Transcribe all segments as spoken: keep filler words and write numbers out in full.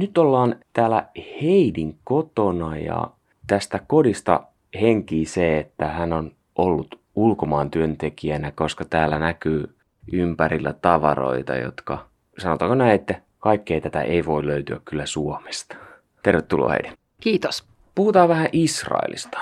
Nyt ollaan täällä Heidin kotona ja tästä kodista henkii se, että hän on ollut ulkomaan työntekijänä, koska täällä näkyy ympärillä tavaroita, jotka, sanotaanko näin, että kaikkea tätä ei voi löytyä kyllä Suomesta. Tervetuloa Heidi. Kiitos. Puhutaan vähän Israelista.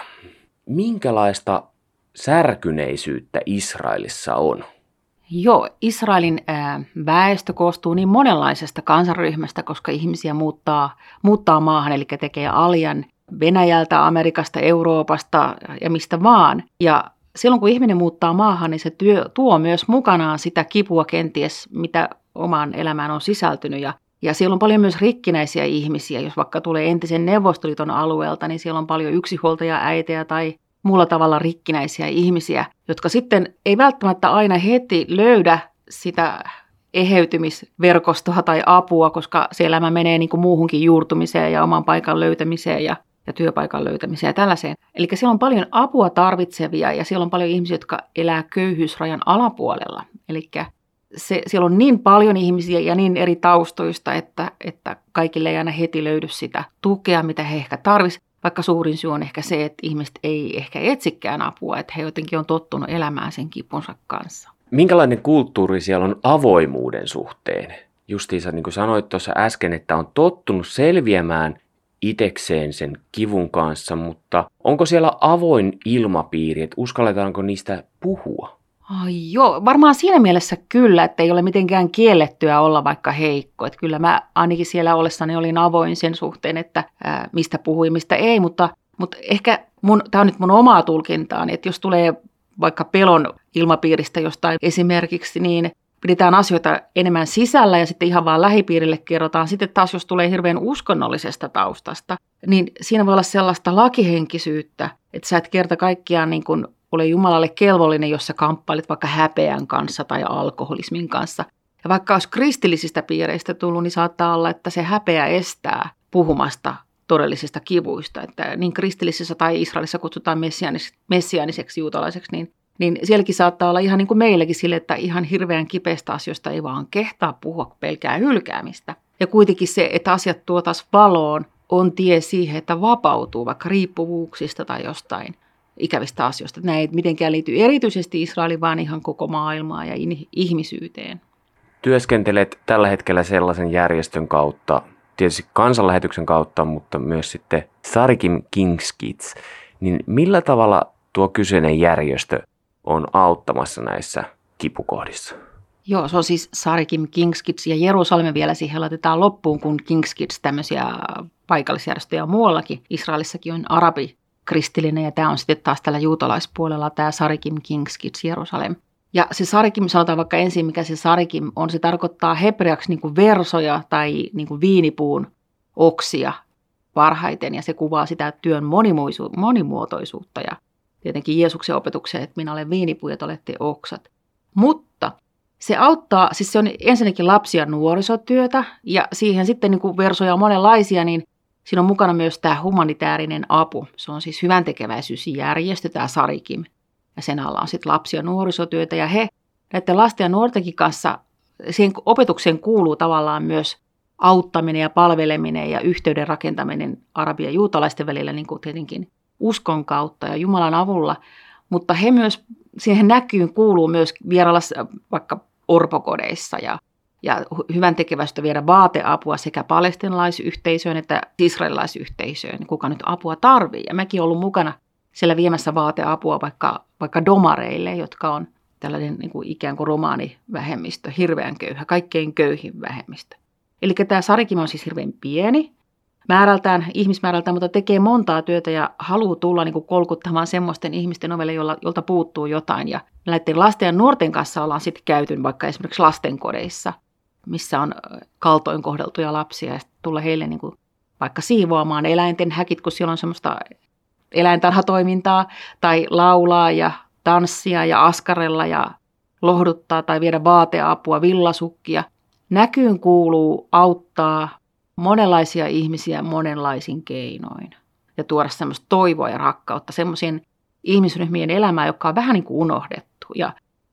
Minkälaista särkyneisyyttä Israelissa on? Joo, Israelin ää, väestö koostuu niin monenlaisesta kansanryhmästä, koska ihmisiä muuttaa, muuttaa maahan, eli tekee aljan Venäjältä, Amerikasta, Euroopasta ja mistä vaan. Ja silloin kun ihminen muuttaa maahan, niin se työ, tuo myös mukanaan sitä kipua kenties, mitä omaan elämään on sisältynyt. Ja, ja siellä on paljon myös rikkinäisiä ihmisiä. Jos vaikka tulee entisen Neuvostoliiton alueelta, niin siellä on paljon yksinhuoltaja-äitejä tai muulla tavalla rikkinäisiä ihmisiä, jotka sitten ei välttämättä aina heti löydä sitä eheytymisverkostoa tai apua, koska se elämä menee niin kuin muuhunkin juurtumiseen ja oman paikan löytämiseen ja, ja työpaikan löytämiseen ja tällaiseen. Eli siellä on paljon apua tarvitsevia ja siellä on paljon ihmisiä, jotka elää köyhyysrajan alapuolella. Eli se, siellä on niin paljon ihmisiä ja niin eri taustoista, että, että kaikille ei aina heti löydy sitä tukea, mitä he ehkä tarvitsisivat. Vaikka suurin syy on ehkä se, että ihmiset ei ehkä etsikään apua, että he jotenkin on tottunut elämään sen kipunsa kanssa. Minkälainen kulttuuri siellä on avoimuuden suhteen? Justiinsa niin kuin sanoit tuossa äsken, että on tottunut selviämään itekseen sen kivun kanssa, mutta onko siellä avoin ilmapiiri, että uskalletaanko niistä puhua? Ai joo, varmaan siinä mielessä kyllä, että ei ole mitenkään kiellettyä olla vaikka heikko. Että kyllä mä ainakin siellä ollessani olin avoin sen suhteen, että ää, mistä puhui, mistä ei, mutta, mutta ehkä mun, tämä on nyt mun omaa tulkintaani, että jos tulee vaikka pelon ilmapiiristä jostain esimerkiksi, niin pidetään asioita enemmän sisällä ja sitten ihan vaan lähipiirille kerrotaan. Sitten taas jos tulee hirveän uskonnollisesta taustasta, niin siinä voi olla sellaista lakihenkisyyttä, että sä et kerta kaikkiaan niin kuin ole Jumalalle kelvollinen, jos sä kamppailet vaikka häpeän kanssa tai alkoholismin kanssa. Ja vaikka olisi kristillisistä piireistä tullut, niin saattaa olla, että se häpeä estää puhumasta todellisista kivuista. Että niin kristillisissä tai Israelissa kutsutaan messiaanis- messiaaniseksi juutalaiseksi, niin, niin sielläkin saattaa olla ihan niin kuin meilläkin sille, että ihan hirveän kipeistä asioista ei vaan kehtaa puhua, pelkää hylkäämistä. Ja kuitenkin se, että asiat tuotaisiin valoon, on tie siihen, että vapautuu vaikka riippuvuuksista tai jostain ikävistä asioista. Nämä ei mitenkään liity erityisesti Israeliin, vaan ihan koko maailmaan ja ihmisyyteen. Työskentelet tällä hetkellä sellaisen järjestön kautta, tietysti kansanlähetyksen kautta, mutta myös sitten Sarikim King's Kids. Niin millä tavalla tuo kyseinen järjestö on auttamassa näissä kipukohdissa? Joo, se on siis Sarikim King's Kids ja Jerusalem vielä siihen laitetaan loppuun, kun King's Kids tämmöisiä paikallisjärjestöjä on muuallakin. Israelissakin on arabi kristillinen ja tämä on sitten taas tällä juutalaispuolella tämä Sarikim King's Kids Jerusalem. Ja se Sarikim, sanotaan vaikka ensin, mikä se Sarikim on, se tarkoittaa hebreaksi niin kuin versoja tai niin kuin viinipuun oksia parhaiten ja se kuvaa sitä työn monimuotoisuutta ja tietenkin Jeesuksen opetukseen, että minä olen viinipuu ja te olette oksat. Mutta se auttaa, siis se on ensinnäkin lapsi- ja nuorisotyötä ja siihen sitten niin kuin versoja on monenlaisia, niin siinä on mukana myös tämä humanitaarinen apu. Se on siis hyväntekeväisyysjärjestö, tämä Sarikim. Ja sen alla on sitten lapsi- ja nuorisotyötä. Ja he, näiden lasten ja nuortenkin kanssa, siihen opetukseen kuuluu tavallaan myös auttaminen ja palveleminen ja yhteyden rakentaminen arabia ja juutalaisten välillä, niin kuin tietenkin uskon kautta ja Jumalan avulla. Mutta he myös, siihen näkyyn kuuluu myös vierailla vaikka orpokodeissa ja Ja hyvän tekevästä viedä vaateapua sekä palestinalaisyhteisöön että israelilaisyhteisöön, kuka nyt apua tarvii. Ja mäkin olen ollut mukana siellä viemässä vaateapua vaikka, vaikka domareille, jotka on tällainen niin kuin ikään kuin romaanivähemmistö, hirveän köyhä, kaikkein köyhin vähemmistö. Eli tämä Sarikim on siis hirveän pieni määrältään, ihmismäärältään, mutta tekee montaa työtä ja haluaa tulla niin kuin kolkuttamaan semmoisten ihmisten ovelle, jolla, jolta puuttuu jotain. Ja näiden lasten ja nuorten kanssa ollaan sitten käyty vaikka esimerkiksi lastenkodeissa, missä on kaltoin kohdeltuja lapsia ja tulla heille niin kuin vaikka siivoamaan eläinten häkit, kun siellä on semmoista eläintarhatoimintaa, tai laulaa ja tanssia ja askarella ja lohduttaa tai viedä vaateapua, villasukkia. Näkyyn kuuluu auttaa monenlaisia ihmisiä monenlaisin keinoin ja tuoda semmoista toivoa ja rakkautta semmoisien ihmisryhmien elämään, jotka on vähän niin kuin unohdettu. Ja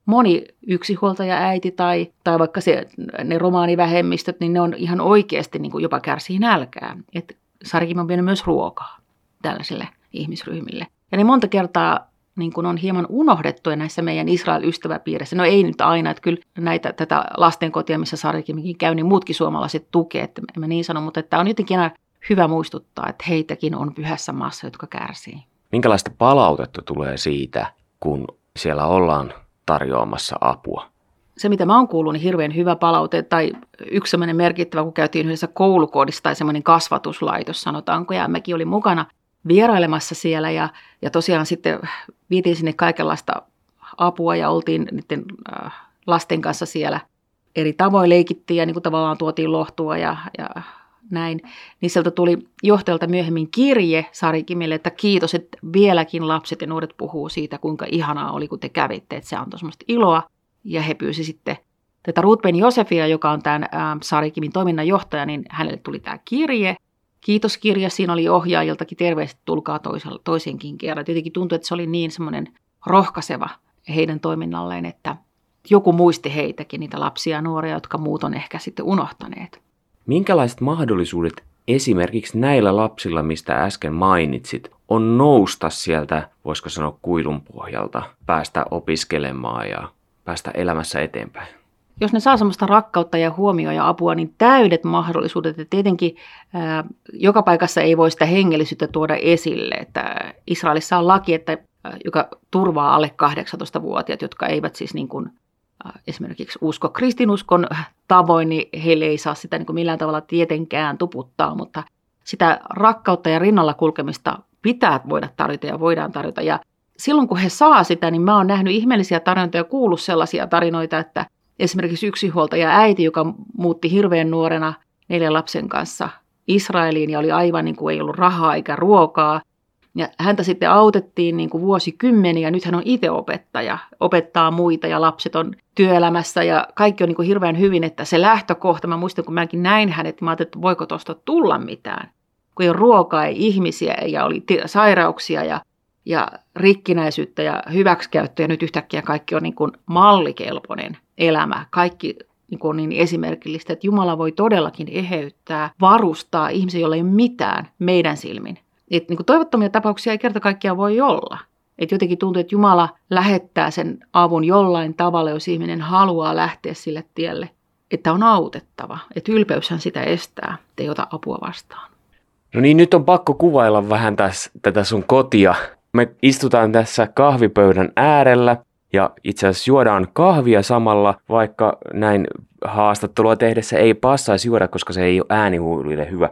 moni yksinhuoltaja äiti tai, tai vaikka se, ne romaanivähemmistöt, niin ne on ihan oikeasti niin kuin jopa kärsii nälkää. Että Sari-Kim on vienyt myös ruokaa tällaisille ihmisryhmille. Ja ne monta kertaa niin kuin on hieman unohdettuja näissä meidän Israel-ystäväpiirissä. No ei nyt aina, että kyllä näitä, tätä lastenkotia, missä Sari-Kimkin käy, niin muutkin suomalaiset tukee, että en mä niin sano, mutta että on jotenkin aina hyvä muistuttaa, että heitäkin on pyhässä maassa, jotka kärsii. Minkälaista palautetta tulee siitä, kun siellä ollaan tarjoamassa apua? Se, mitä mä oon kuullut, niin hirveän hyvä palaute, tai yksi semmoinen merkittävä, kun käytiin yhdessä koulukoodissa tai semmoinen kasvatuslaitos, sanotaanko, ja mäkin olin mukana vierailemassa siellä, ja, ja tosiaan sitten vietiin sinne kaikenlaista apua, ja oltiin niiden äh, lasten kanssa siellä eri tavoin leikittiin, ja niin kuin tavallaan tuotiin lohtua, ja, ja näin. Niin sieltä tuli johtajalta myöhemmin kirje Sari-Kimille, että kiitos, että vieläkin lapset ja nuoret puhuu siitä, kuinka ihanaa oli, kun te kävitte, että se antoi semmoista iloa. Ja he pyysi sitten tätä Ruth Ben Josefia, joka on tämän ä, Sari-Kimin toiminnanjohtaja, niin hänelle tuli tämä kirje. Kiitoskirja, siinä oli ohjaajiltakin terveiset, tulkaa toisella, toisenkin kerran. Jotenkin tuntui, että se oli niin semmoinen rohkaiseva heidän toiminnalleen, että joku muisti heitäkin, niitä lapsia ja nuoria, jotka muut on ehkä sitten unohtaneet. Minkälaiset mahdollisuudet esimerkiksi näillä lapsilla, mistä äsken mainitsit, on nousta sieltä, voisiko sanoa kuilun pohjalta, päästä opiskelemaan ja päästä elämässä eteenpäin? Jos ne saa semmoista rakkautta ja huomioa ja apua, niin täydet mahdollisuudet. Ja tietenkin ää, joka paikassa ei voi sitä hengellisyyttä tuoda esille. Että Israelissa on laki, että, ää, joka turvaa alle kahdeksantoistavuotiaat, jotka eivät siis niin kuin, ää, esimerkiksi usko kristinuskon tavoin, niin heille ei saa sitä niin kuin millään tavalla tietenkään tuputtaa. Mutta sitä rakkautta ja rinnalla kulkemista pitää voida tarjota ja voidaan tarjota. Ja silloin kun he saa sitä, niin mä oon nähnyt ihmeellisiä tarinoita ja kuullut sellaisia tarinoita, että esimerkiksi yksinhuoltaja äiti, joka muutti hirveän nuorena neljän lapsen kanssa Israeliin ja oli aivan niin kuin ei ollut rahaa eikä ruokaa. Ja häntä sitten autettiin niin kuin vuosikymmeniä ja nyt hän on itse opettaja, opettaa muita ja lapset on työelämässä ja kaikki on niin kuin hirveän hyvin, että se lähtökohta, mä muistan kun mäkin näin hänet, mä ajattelin, että voiko tuosta tulla mitään, kun ei ole ruokaa, ei ihmisiä ja oli sairauksia ja ja rikkinäisyyttä ja hyväksikäyttöä, ja nyt yhtäkkiä kaikki on niin kuin mallikelpoinen elämä. Kaikki niin kuin on niin esimerkillistä, että Jumala voi todellakin eheyttää, varustaa ihmisiä, joilla ei ole mitään meidän silmin. Et niin kuin toivottomia tapauksia ei kerta kaikkiaan voi olla. Et jotenkin tuntuu, että Jumala lähettää sen avun jollain tavalla, jos ihminen haluaa lähteä sille tielle, että on autettava. Että ylpeyshän sitä estää, ettei ota apua vastaan. No niin, nyt on pakko kuvailla vähän täs, tätä sun kotia. Me istutaan tässä kahvipöydän äärellä ja itse asiassa juodaan kahvia samalla, vaikka näin haastattelua tehdessä ei passaisi juoda, koska se ei ole äänihuiluille hyvä.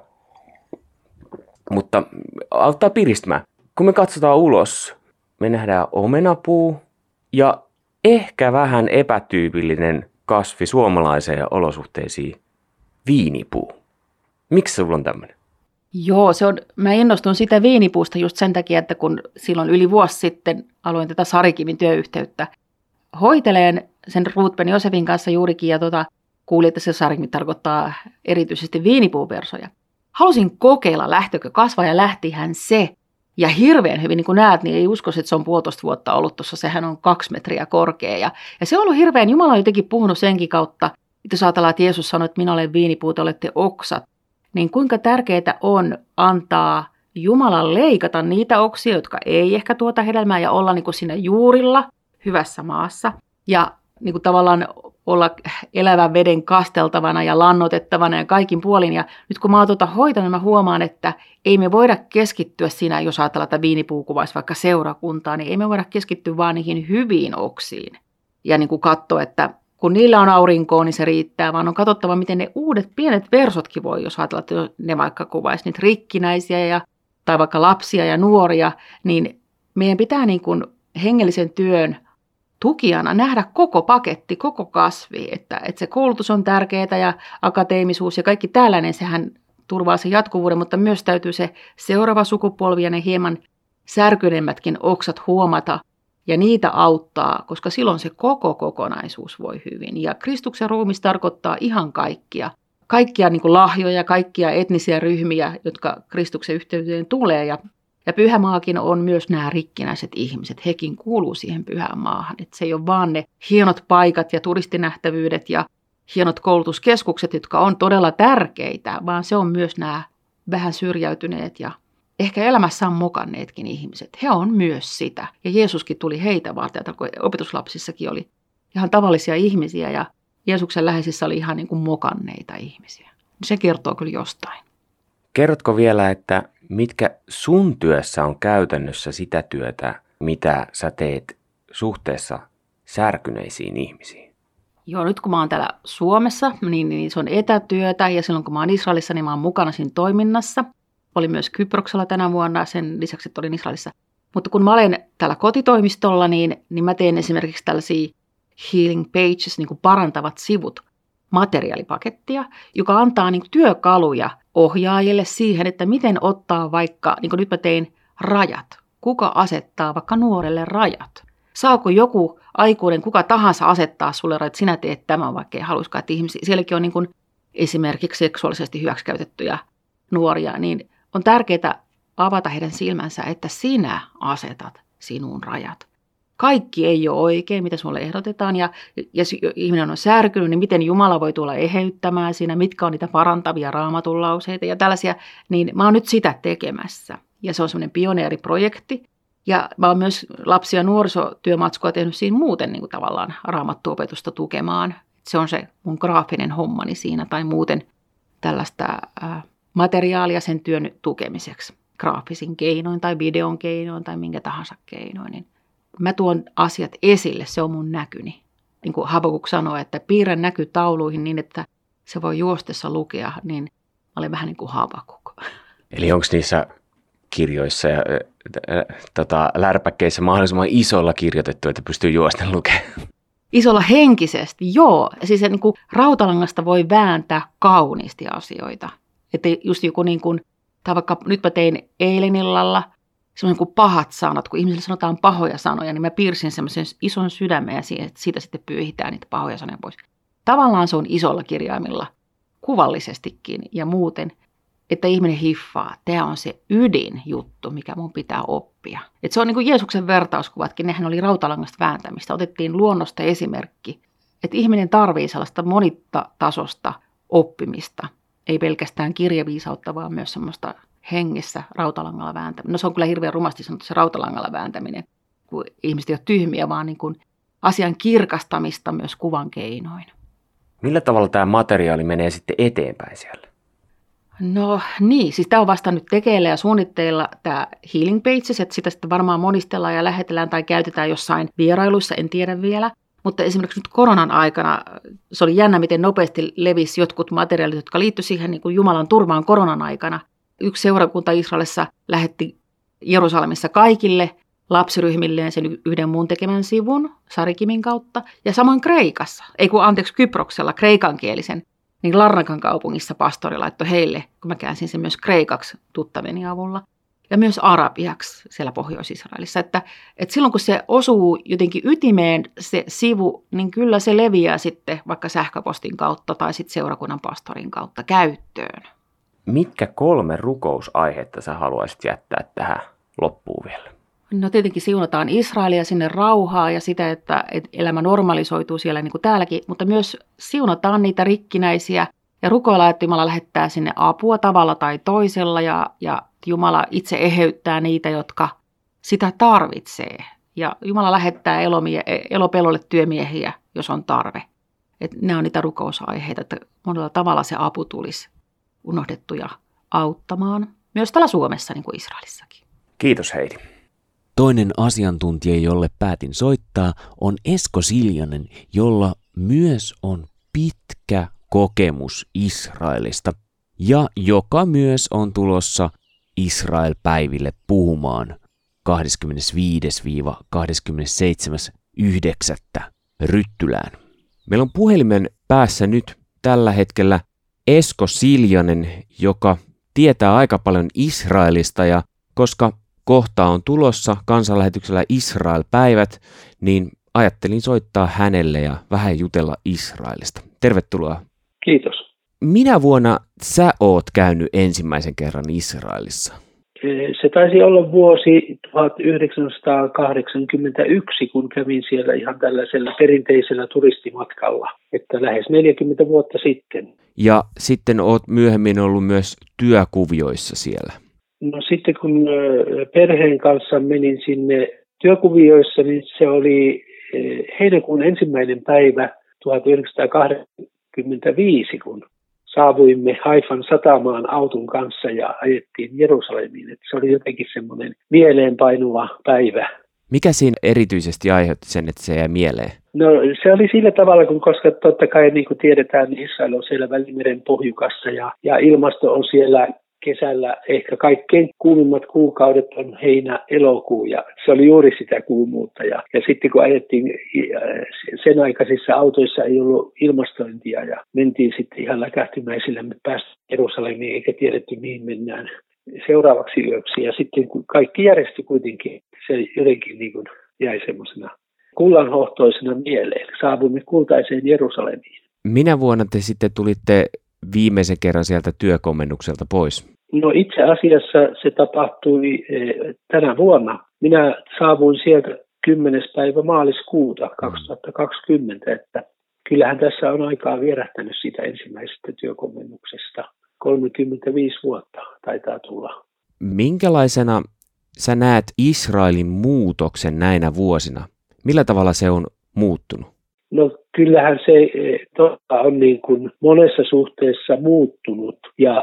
Mutta auttaa piristämään. Kun me katsotaan ulos, me nähdään omenapuu ja ehkä vähän epätyypillinen kasvi suomalaiseen olosuhteisiin, viinipuu. Miksi sulla on tämmöinen? Joo, se on, mä innostun sitä viinipuusta just sen takia, että kun silloin yli vuosi sitten aloin tätä Sari-Kimin työyhteyttä hoiteleen sen Ruth Ben Josefin kanssa juurikin ja tota, kuulin, että se Sari-Kim tarkoittaa erityisesti viinipuuversoja. Halusin kokeilla, lähtökö kasvaa ja lähtihän se. Ja hirveän hyvin, niin kuin näet, niin ei usko, että se on puolitoista vuotta ollut tuossa, sehän on kaksi metriä korkea. Ja, ja se on ollut hirveän, Jumala on jotenkin puhunut senkin kautta, että jos ajatellaan, että Jeesus sanoi, että minä olen viinipuu, te olette oksat. Niin kuinka tärkeää on antaa Jumalan leikata niitä oksia, jotka ei ehkä tuota hedelmää ja olla niin kuin siinä juurilla hyvässä maassa. Ja niin kuin tavallaan olla elävän veden kasteltavana ja lannotettavana ja kaikin puolin. Ja nyt kun mä oon tuota hoitanut, mä huomaan, että ei me voida keskittyä siinä, jos ajatellaan, että viinipuu kuvaisi vaikka seurakuntaa, niin ei me voida keskittyä vaan niihin hyviin oksiin. Ja niin kuin katsoa, että kun niillä on aurinkoa, niin se riittää, vaan on katsottava, miten ne uudet pienet versotkin voi, jos ajatellaan, että ne vaikka kuvaisi niitä rikkinäisiä ja, tai vaikka lapsia ja nuoria, niin meidän pitää niin kuin hengellisen työn tukijana nähdä koko paketti, koko kasvi, että, että se koulutus on tärkeää ja akateemisuus ja kaikki tällainen, sehän turvaa sen jatkuvuuden, mutta myös täytyy se seuraava sukupolvi ja ne hieman särkyneemmätkin oksat huomata ja niitä auttaa, koska silloin se koko kokonaisuus voi hyvin. Ja Kristuksen ruumis tarkoittaa ihan kaikkia, kaikkia niin kuin lahjoja, kaikkia etnisiä ryhmiä, jotka Kristuksen yhteyteen tulee. Ja Ja pyhämaakin on myös nämä rikkinäiset ihmiset. Hekin kuuluu siihen pyhään maahan. Et se ei ole vaan ne hienot paikat ja turistinähtävyydet ja hienot koulutuskeskukset, jotka on todella tärkeitä, vaan se on myös nämä vähän syrjäytyneet ja ehkä elämässään mokanneetkin ihmiset. He on myös sitä. Ja Jeesuskin tuli heitä varten, kun opetuslapsissakin oli ihan tavallisia ihmisiä ja Jeesuksen läheisissä oli ihan niin kuin mokanneita ihmisiä. Se kertoo kyllä jostain. Kerrotko vielä, että mitkä sun työssä on käytännössä sitä työtä, mitä sä teet suhteessa särkyneisiin ihmisiin? Joo, nyt kun mä oon täällä Suomessa, niin, niin se on etätyötä ja silloin kun mä oon Israelissa, niin mä oon mukana siinä toiminnassa. Olin myös Kyproksella tänä vuonna, sen lisäksi, että olin Israelissa. Mutta kun mä olen täällä kotitoimistolla, niin, niin mä teen esimerkiksi tällaisia Healing Pages, niin kuin parantavat sivut, materiaalipakettia, joka antaa niin kuin työkaluja ohjaajille siihen, että miten ottaa vaikka, niin kuin nyt mä tein rajat. Kuka asettaa vaikka nuorelle rajat? Saako joku aikuinen, kuka tahansa asettaa sulle rajat, sinä teet tämän, vaikka ei haluaisikaan, että ihmisiä. Sielläkin on niin kuin esimerkiksi seksuaalisesti hyväksikäytettyjä nuoria, niin on tärkeää avata heidän silmänsä, että sinä asetat sinun rajat. Kaikki ei ole oikein, mitä sinulle ehdotetaan, ja jos ihminen on särkynyt, niin miten Jumala voi tulla eheyttämään siinä, mitkä on niitä parantavia raamatun lauseita ja tällaisia, niin mä oon nyt sitä tekemässä. Ja se on semmoinen pioneeriprojekti, ja mä oon myös lapsi- ja nuorisotyömatskua tehnyt siinä muuten niin kuin tavallaan raamattuopetusta tukemaan. Se on se mun graafinen hommani siinä, tai muuten tällaista äh, materiaalia sen työn tukemiseksi, graafisin keinoin tai videon keinoin tai minkä tahansa keinoin, niin mä tuon asiat esille, se on mun näkyni. Niin kuin Habakuk sanoi, että piirrän näkytauluihin niin, että se voi juostessa lukea, niin mä olen vähän niin kuin Habakuk. Eli onko niissä kirjoissa ja äh, tota, lärpäkkeissä mahdollisimman isolla kirjoitettu, että pystyy juosten lukemaan? Isolla henkisesti, joo. Siis niin kuin rautalangasta voi vääntää kauniisti asioita. Että just joku niin kuin, tai vaikka nyt mä tein eilen illalla, semmoinen kuin pahat sanat, kun ihmisille sanotaan pahoja sanoja, niin mä piirsin semmoisen ison sydämen ja siitä sitten pyyhitään niitä pahoja sanoja pois. Tavallaan se on isolla kirjaimilla, kuvallisestikin ja muuten, että ihminen hiffaa, tämä on se ydinjuttu, mikä mun pitää oppia. Että se on niin kuin Jeesuksen vertauskuvatkin, nehän oli rautalangasta vääntämistä, otettiin luonnosta esimerkki, että ihminen tarvitsee sellaista monitasosta oppimista, ei pelkästään kirjaviisautta, vaan myös semmoista hengessä rautalangalla vääntäminen. No se on kyllä hirveän rumasti sanottu se rautalangalla vääntäminen, kun ihmiset ei ole tyhmiä, vaan niin kuin asian kirkastamista myös kuvan keinoin. Millä tavalla tämä materiaali menee sitten eteenpäin siellä? No niin, siis tämä on vasta nyt tekeillä ja suunnitteilla tämä Healing Pages, että sitä sitten varmaan monistellaan ja lähetellään tai käytetään jossain vierailuissa, en tiedä vielä. Mutta esimerkiksi nyt koronan aikana se oli jännä, miten nopeasti levisi jotkut materiaalit, jotka liittyivät siihen niin kuin Jumalan turvaan koronan aikana. Yksi seurakunta Israelissa lähetti Jerusalemissa kaikille lapsiryhmilleen sen yhden muun tekemän sivun Sarikimin kautta. Ja samoin Kreikassa, ei kun anteeksi Kyproksella, kreikankielisen, niin Larnakan kaupungissa pastori laittoi heille, kun mä käänsin sen myös kreikaksi tuttaveni avulla. Ja myös arabiaksi siellä Pohjois-Israelissa. Että, että silloin kun se osuu jotenkin ytimeen se sivu, niin kyllä se leviää sitten vaikka sähköpostin kautta tai sitten seurakunnan pastorin kautta käyttöön. Mitkä kolme rukousaihetta sä haluaisit jättää tähän loppuun vielä? No tietenkin siunataan Israelia, sinne rauhaa ja sitä, että elämä normalisoituu siellä niin kuin täälläkin, mutta myös siunataan niitä rikkinäisiä ja rukoillaan, että Jumala lähettää sinne apua tavalla tai toisella ja, ja Jumala itse eheyttää niitä, jotka sitä tarvitsee. Ja Jumala lähettää elomie, elopelolle työmiehiä, jos on tarve. Et ne on niitä rukousaiheita, että monella tavalla se apu tulisi unohdettuja auttamaan. Myös täällä Suomessa, niin kuin Israelissakin. Kiitos Heidi. Toinen asiantuntija, jolle päätin soittaa, on Esko Siljanen, jolla myös on pitkä kokemus Israelista ja joka myös on tulossa Israel-päiville puhumaan kahdeskymmenesviides kahdeskymmenesseitsemäs yhdeksättä Ryttylään. Meillä on puhelimen päässä nyt tällä hetkellä Esko Siljanen, joka tietää aika paljon Israelista ja koska kohta on tulossa kansanlähetyksellä Israel-päivät, niin ajattelin soittaa hänelle ja vähän jutella Israelista. Tervetuloa. Kiitos. Minä vuonna sä oot käynyt ensimmäisen kerran Israelissa? se taisi olla vuosi tuhatyhdeksänsataakahdeksankymmentäyksi, kun kävin siellä ihan tällaisella perinteisellä turistimatkalla, että lähes neljäkymmentä vuotta sitten. Ja sitten olet myöhemmin ollut myös työkuvioissa siellä. No sitten kun perheen kanssa menin sinne työkuvioissa, niin se oli heinäkuun ensimmäinen päivä tuhatyhdeksänsataakahdeksankymmentäviisi, kun saavuimme Haifan satamaan auton kanssa ja ajettiin Jerusalemiin. Että se oli jotenkin semmoinen mieleenpainuva päivä. Mikä siinä erityisesti aiheutti sen, että se jäi mieleen? No se oli sillä tavalla, kun koska totta kai niin kuin tiedetään, niin Israel on siellä Välimeren pohjukassa ja, ja ilmasto on siellä kesällä ehkä kaikkein kuumimmat kuukaudet on heinä-elokuu ja se oli juuri sitä kuumuutta. Ja, ja sitten kun ajettiin sen aikaisissa autoissa ei ollut ilmastointia ja mentiin sitten ihan läkähtymäisillä, me päästiin Jerusalemiin eikä tiedetty mihin mennään seuraavaksi yöksi. Ja sitten kun kaikki järjestyi kuitenkin, se jotenkin niin kuin jäi semmoisena kullanhohtoisena mieleen. Saavuimme kultaiseen Jerusalemiin. Minä vuonna te sitten tulitte viimeisen kerran sieltä työkomennukselta pois? No itse asiassa se tapahtui tänä vuonna. Minä saavuin sieltä kymmenes päivä maaliskuuta kaksituhattakaksikymmentä, että kyllähän tässä on aikaa vierähtänyt siitä ensimmäisestä työkomennuksesta. kolmekymmentäviisi vuotta taitaa tulla. Minkälaisena sä näet Israelin muutoksen näinä vuosina? Millä tavalla se on muuttunut? No kyllähän se totta on niin kuin monessa suhteessa muuttunut ja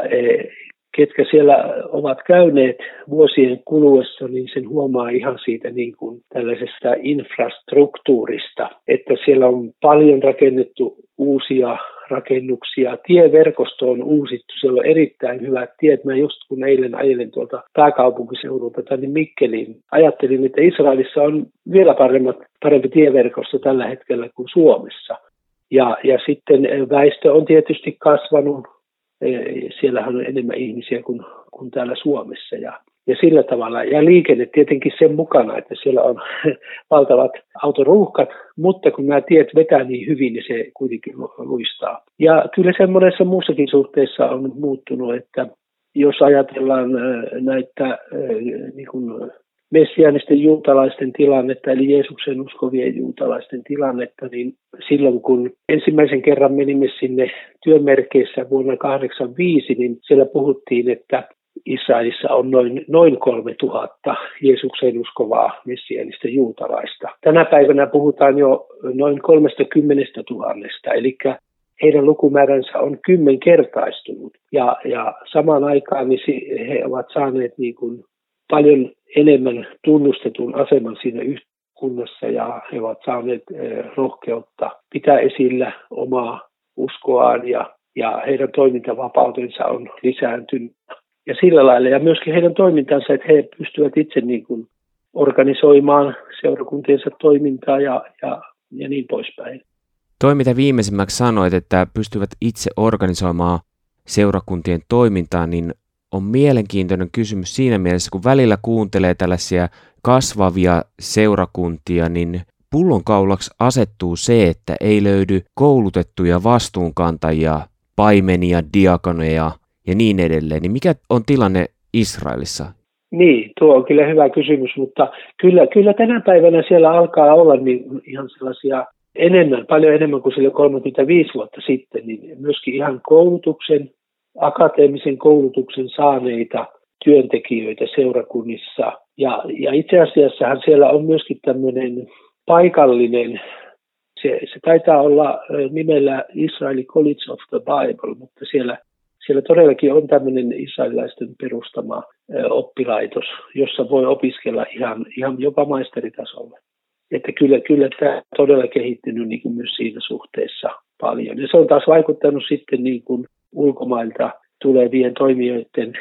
ketkä siellä ovat käyneet vuosien kuluessa, niin sen huomaa ihan siitä niin kuin tällaisesta infrastruktuurista, että siellä on paljon rakennettu uusia rakennuksia. Tieverkosto on uusittu, siellä on erittäin hyvät tiet. Mä just kun eilen ajelin tuolta pääkaupunkiseudulta tänne Mikkeliin, ajattelin, että Israelissa on vielä paremmat, parempi tieverkosto tällä hetkellä kuin Suomessa. Ja, ja sitten väestö on tietysti kasvanut. Siellähän on enemmän ihmisiä kuin, kuin täällä Suomessa ja, ja sillä tavalla. Ja liikenne tietenkin sen mukana, että siellä on valtavat autoruuhkat, mutta kun nämä tiet vetää niin hyvin, niin se kuitenkin luistaa. Ja kyllä se monessa muussakin suhteessa on muuttunut, että jos ajatellaan näitä niin kuin messiaanisten juutalaisten tilannetta, eli Jeesuksen uskovien juutalaisten tilannetta, niin silloin kun ensimmäisen kerran menimme sinne työmerkeissä vuonna kahdeksankymmentäviisi, niin siellä puhuttiin, että Israelissa on noin, noin kolme tuhatta Jeesuksen uskovaa messiaanista juutalaista. Tänä päivänä puhutaan jo noin kolmekymmentä tuhannesta, eli heidän lukumääränsä on kymmenkertaistunut. Ja, ja samaan aikaan niin he ovat saaneet niin kuin paljon enemmän tunnustetun aseman siinä yhteiskunnassa ja he ovat saaneet rohkeutta pitää esillä omaa uskoaan ja, ja heidän toimintavapautensa on lisääntynyt. Ja sillä lailla ja myöskin heidän toimintansa, että he pystyvät itse niin kuin organisoimaan seurakuntiensa toimintaa ja, ja, ja niin poispäin. Toi mitä viimeisimmäksi sanoit, että pystyvät itse organisoimaan seurakuntien toimintaa, niin on mielenkiintoinen kysymys siinä mielessä, kun välillä kuuntelee tällaisia kasvavia seurakuntia, niin pullonkaulaksi asettuu se, että ei löydy koulutettuja vastuunkantajia, paimenia, diakoneja ja niin edelleen. Niin mikä on tilanne Israelissa? Niin, tuo on kyllä hyvä kysymys, mutta kyllä, kyllä tänä päivänä siellä alkaa olla niin ihan sellaisia enemmän, paljon enemmän kuin silloin kolmekymmentäviisi vuotta sitten, niin myöskin ihan koulutuksen, akateemisen koulutuksen saaneita työntekijöitä seurakunnissa. Ja, ja itse asiassahan siellä on myöskin tämmöinen paikallinen, se, se taitaa olla nimellä Israeli College of the Bible, mutta siellä, siellä todellakin on tämmöinen israelilaisten perustama oppilaitos, jossa voi opiskella ihan, ihan jopa maisteritasolla. Että kyllä, kyllä tämä on todella kehittynyt niin kuin myös siinä suhteessa paljon. Ja se on taas vaikuttanut sitten niin kuin ulkomailta tulevien toimijoiden,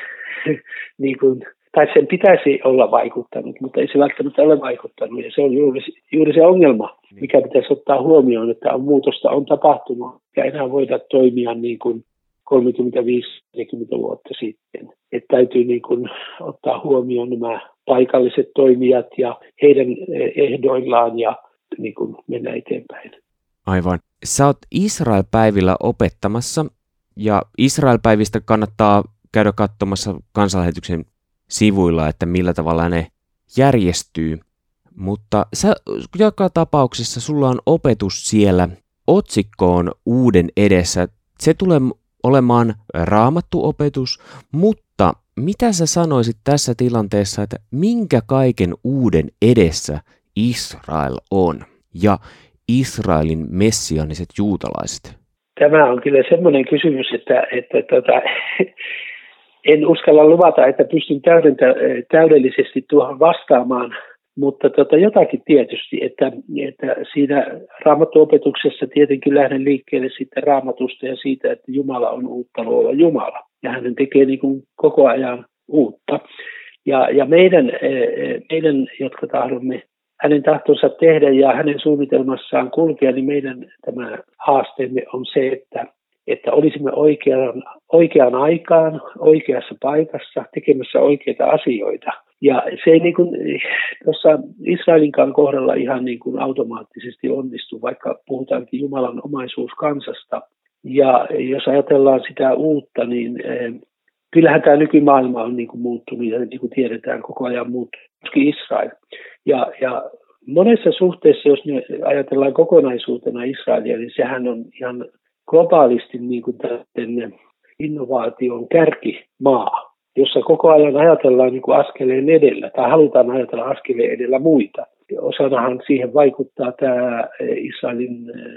niin kuin, tai sen pitäisi olla vaikuttanut, mutta ei se välttämättä ole vaikuttanut. Ja se on juuri, juuri se ongelma, mikä pitäisi ottaa huomioon, että on muutosta on tapahtunut ja enää voida toimia niin kuin kolmekymmentäviisi neljäkymmentä vuotta sitten. Että täytyy niin kuin ottaa huomioon nämä paikalliset toimijat ja heidän ehdoillaan ja niin kuin mennä eteenpäin. Aivan. Sä oot Israel-päivillä opettamassa ja Israel-päivistä kannattaa käydä katsomassa kansanlähetyksen sivuilla, että millä tavalla ne järjestyy. Mutta sä, joka tapauksessa sulla on opetus siellä otsikkoon Uuden edessä. Se tulee olemaan raamattuopetus, mutta mitä sä sanoisit tässä tilanteessa, että minkä kaiken uuden edessä Israel on ja Israelin messianiset juutalaiset? Tämä on kyllä semmoinen kysymys, että, että tota, en uskalla luvata, että pystyn täydellisesti tuohon vastaamaan, mutta tota, jotakin tietysti, että, että siinä raamattuopetuksessa tietenkin lähden liikkeelle sitten raamatusta ja siitä, että Jumala on uutta luova Jumala ja hän tekee niin kuin koko ajan uutta. Ja, ja meidän, meidän, jotka tahdomme hänen tahtonsa tehdä ja hänen suunnitelmassaan kulkea, niin meidän tämä haasteemme on se, että, että olisimme oikeaan, oikeaan aikaan, oikeassa paikassa, tekemässä oikeita asioita. Ja se ei niin kuin tuossa Israelinkaan kohdalla ihan niin kuin automaattisesti onnistu, vaikka puhutaankin Jumalan omaisuuskansasta. Ja jos ajatellaan sitä uutta, niin eh, kyllähän tämä nykymaailma on niin kuin muuttunut ja niin kuin tiedetään koko ajan muuttunut, myöskin Israel. Ja, ja monessa suhteessa, jos me ajatellaan kokonaisuutena Israelia, niin sehän on ihan globaalisti niin kuin tämän innovaation kärkimaa, jossa koko ajan ajatellaan niin kuin askeleen edellä, tai halutaan ajatella askeleen edellä muita. Osanahan siihen vaikuttaa tämä Israelin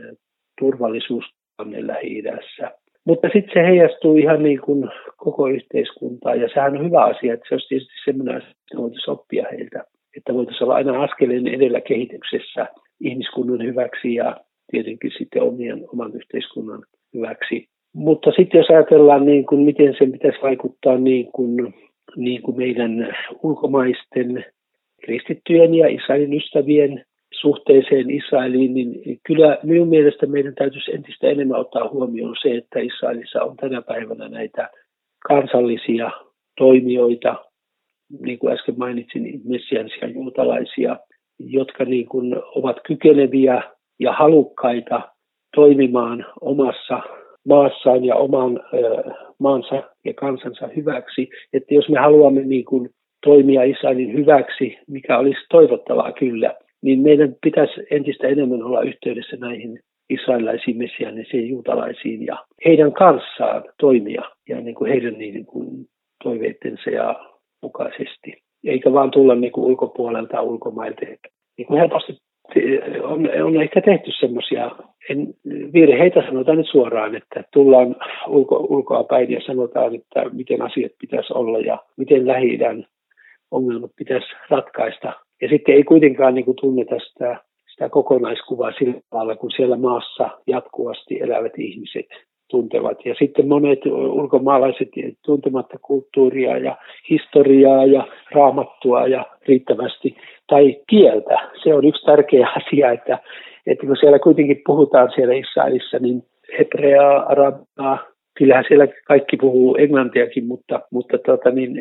turvallisuustilanne Lähi-idässä. Mutta sitten se heijastuu ihan niin kuin koko yhteiskuntaan, ja sehän on hyvä asia, että se olisi tietysti sellainen asia, että voitaisiin oppia heiltä, että voitaisiin olla aina askeleen edellä kehityksessä ihmiskunnan hyväksi ja tietenkin sitten omien, oman yhteiskunnan hyväksi. Mutta sitten jos ajatellaan, niin kuin, miten sen pitäisi vaikuttaa niin kuin, niin kuin meidän ulkomaisten kristittyjen ja Israelin ystävien suhteeseen Israeliin, niin kyllä minun mielestä meidän täytyisi entistä enemmän ottaa huomioon se, että Israelissa on tänä päivänä näitä kansallisia toimijoita, niin kuin äsken mainitsin, messianisia juutalaisia, jotka niin kuin ovat kykeneviä ja halukkaita toimimaan omassa maassaan ja oman ö, maansa ja kansansa hyväksi. Että jos me haluamme niin kuin toimia Israelin hyväksi, mikä olisi toivottavaa kyllä, niin meidän pitäisi entistä enemmän olla yhteydessä näihin israelilaisiin messiaanisiin juutalaisiin ja heidän kanssaan toimia ja niin kuin heidän niin kuin toiveittensa ja mukaisesti. Eikä vaan tulla niin kuin ulkopuolelta ulkomailta. Niin kuin helposti on, on ehkä tehty semmoisia virheitä, sanotaan nyt suoraan, että tullaan ulko, ulkoa päin ja sanotaan, että miten asiat pitäisi olla ja miten Lähi-idän ongelmat pitäisi ratkaista. Ja sitten ei kuitenkaan niin kuin tunneta sitä, sitä kokonaiskuvaa sillä tavalla, kun siellä maassa jatkuvasti elävät ihmiset tuntevat. Ja sitten monet ulkomaalaiset tuntematta kulttuuria ja historiaa ja raamattua ja riittävästi tai kieltä. Se on yksi tärkeä asia, että, että kun siellä kuitenkin puhutaan siellä Israelissa, niin hebreaa, arabaa, kyllähän siellä kaikki puhuu englantiakin, mutta, mutta tota niin,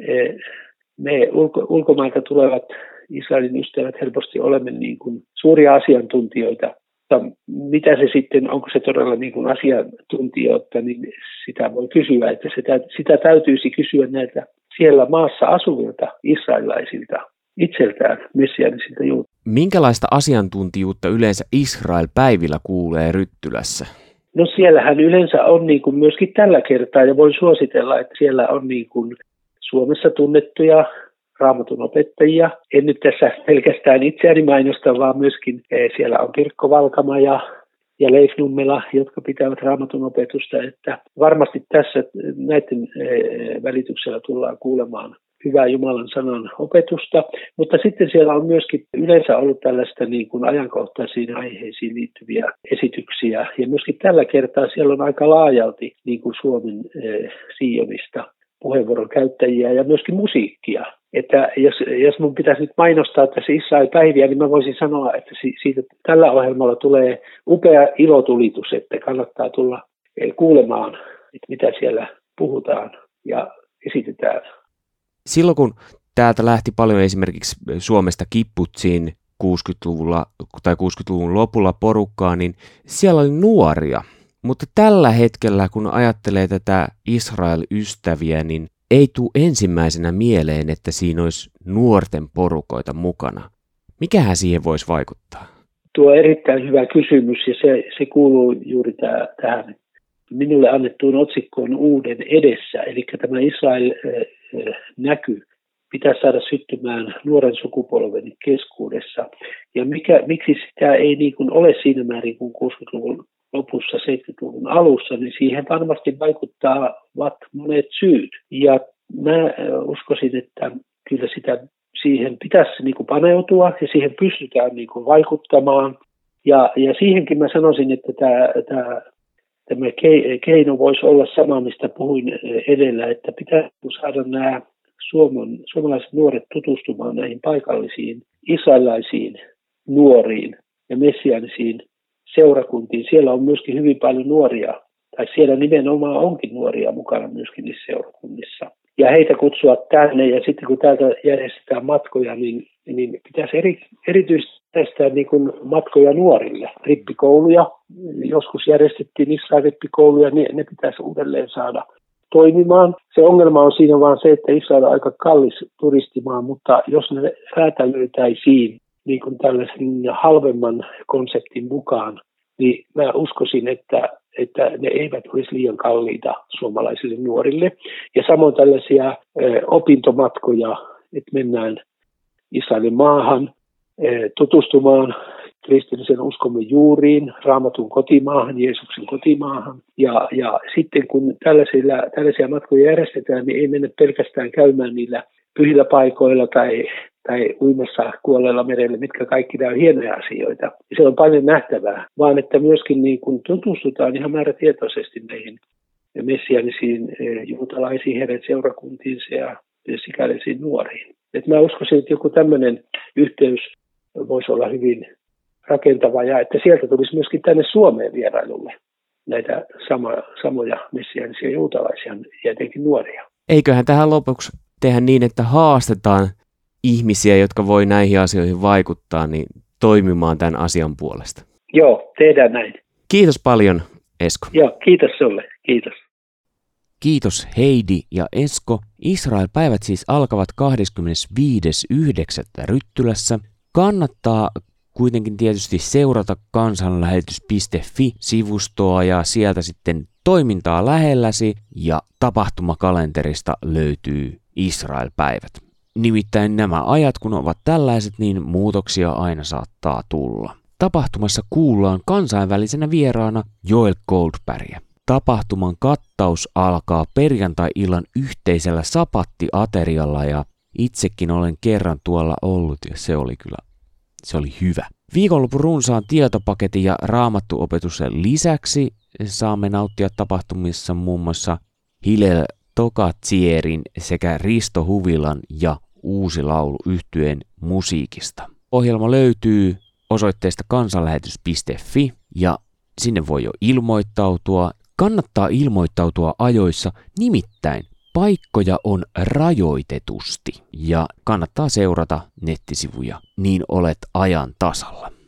me ulko, ulkomailta tulevat Israelin ystävät helposti olemme niin kuin suuria asiantuntijoita. Mitä se sitten, onko se todella niin kuin asiantuntijoita, niin sitä voi kysyä, että sitä, sitä täytyisi kysyä näiltä siellä maassa asuvilta israelilaisilta itseltään messiaanisilta juutalaisilta. Minkälaista asiantuntijuutta yleensä Israel päivillä kuulee Ryttylässä? No siellähän yleensä on niin kuin myöskin tällä kertaa, ja voin suositella, että siellä on niin kuin Suomessa tunnettuja raamatun opettajia. En nyt tässä pelkästään itseäni mainosta, vaan myöskin siellä on Pirkko Valkama ja, ja Leif Nummela, jotka pitävät raamatun opetusta. Että varmasti tässä näiden välityksellä tullaan kuulemaan hyvää Jumalan sanan opetusta, mutta sitten siellä on myöskin yleensä ollut tällaista niin kuin ajankohtaisiin aiheisiin liittyviä esityksiä, ja myöskin tällä kertaa siellä on aika laajalti niin kuin Suomen eh, Sionista puheenvuoron käyttäjiä ja myöskin musiikkia. Että jos, jos mun pitäisi nyt mainostaa tässä Israel-päiviä, niin mä voisin sanoa, että siitä, tällä ohjelmalla tulee upea ilotulitus, että kannattaa tulla kuulemaan, että mitä siellä puhutaan ja esitetään. Silloin kun täältä lähti paljon esimerkiksi Suomesta kipputsiin kuusikymmentäluvulla tai kuusikymmentäluvun lopulla porukkaa, niin siellä oli nuoria. Mutta tällä hetkellä, kun ajattelee tätä Israel-ystäviä, niin ei tule ensimmäisenä mieleen, että siinä olisi nuorten porukoita mukana. Mikähän siihen voisi vaikuttaa? Tuo on erittäin hyvä kysymys ja se, se kuuluu juuri täh, tähän minulle annettuun otsikkoon uuden edessä. Eli tämä Israel-näky pitää saada syttymään nuoren sukupolven keskuudessa. Ja mikä, miksi sitä ei niin kuin ole siinä määrin kuin kuusikymmentäluvun lopussa, seitsemänkymmentäluvun alussa, niin siihen varmasti vaikuttavat monet syyt. Ja mä uskoisin, että kyllä sitä siihen pitäisi niin kuin paneutua ja siihen pystytään niin kuin vaikuttamaan. Ja, ja siihenkin mä sanoisin, että tämä, tämä, tämä keino voisi olla sama, mistä puhuin edellä, että pitää saada nämä Suomen, suomalaiset nuoret tutustumaan näihin paikallisiin israelilaisiin nuoriin ja messiaanisiin seurakuntiin. Siellä on myöskin hyvin paljon nuoria, tai siellä nimenomaan onkin nuoria mukana myöskin niissä seurakunnissa. Ja heitä kutsua tänne, ja sitten kun täältä järjestetään matkoja, niin, niin pitäisi eri, erityisesti järjestää niin kuin matkoja nuorille. Rippikouluja, joskus järjestettiin Israelin rippikouluja, niin ne pitäisi uudelleen saada toimimaan. Se ongelma on siinä vaan se, että Israel on aika kallis turistimaan, mutta jos ne räätälöitäisiin niin kuin tällaisen halvemman konseptin mukaan, niin mä uskoisin, että, että ne eivät olisi liian kalliita suomalaisille nuorille. Ja samoin tällaisia ä, opintomatkoja, että mennään Israelin maahan ä, tutustumaan kristillisen uskomme juuriin, Raamatun kotimaahan, Jeesuksen kotimaahan. Ja, ja sitten kun tällaisia, tällaisia matkoja järjestetään, niin ei mennä pelkästään käymään niillä pyhillä paikoilla tai, tai uimassa kuolleella merellä, mitkä kaikki nämä on hienoja asioita. Ja se on paljon nähtävää, vaan että myöskin niin kun tutustutaan ihan määrätietoisesti näihin messiaanisiin juutalaisiin, heidän seurakuntiinsa ja sikäläisiin nuoriin. Et mä uskoisin, että joku tämmöinen yhteys voisi olla hyvin rakentava ja että sieltä tulisi myöskin tänne Suomeen vierailulle näitä sama, samoja messiaanisia juutalaisia ja etenkin nuoria. Eiköhän tähän lopuksi tehdä niin, että haastetaan ihmisiä, jotka voi näihin asioihin vaikuttaa, niin toimimaan tämän asian puolesta. Joo, tehdään näin. Kiitos paljon, Esko. Joo, kiitos sulle. Kiitos. Kiitos Heidi ja Esko. Israel-päivät siis alkavat kahdeskymmenesviides yhdeksättä Ryttylässä. Kannattaa kuitenkin tietysti seurata kansanlähetys piste fi-sivustoa ja sieltä sitten toimintaa lähelläsi ja tapahtumakalenterista löytyy Israel-päivät. Nimittäin nämä ajat kun ovat tällaiset, niin muutoksia aina saattaa tulla. Tapahtumassa kuullaan kansainvälisenä vieraana Joel Goldbergia. Tapahtuman kattaus alkaa perjantai-illan yhteisellä sapattiaterialla ja itsekin olen kerran tuolla ollut ja se oli kyllä, se oli hyvä. Viikonlopun runsaan tietopaketin ja raamattuopetuksen lisäksi saamme nauttia tapahtumissa muun muassa Hillel Tokatsierin sekä Risto Huvilan ja Uusi laulu -yhtyeen musiikista. Ohjelma löytyy osoitteesta kansanlähetys piste fi ja sinne voi jo ilmoittautua. Kannattaa ilmoittautua ajoissa, nimittäin paikkoja on rajoitetusti ja kannattaa seurata nettisivuja, niin olet ajan tasalla.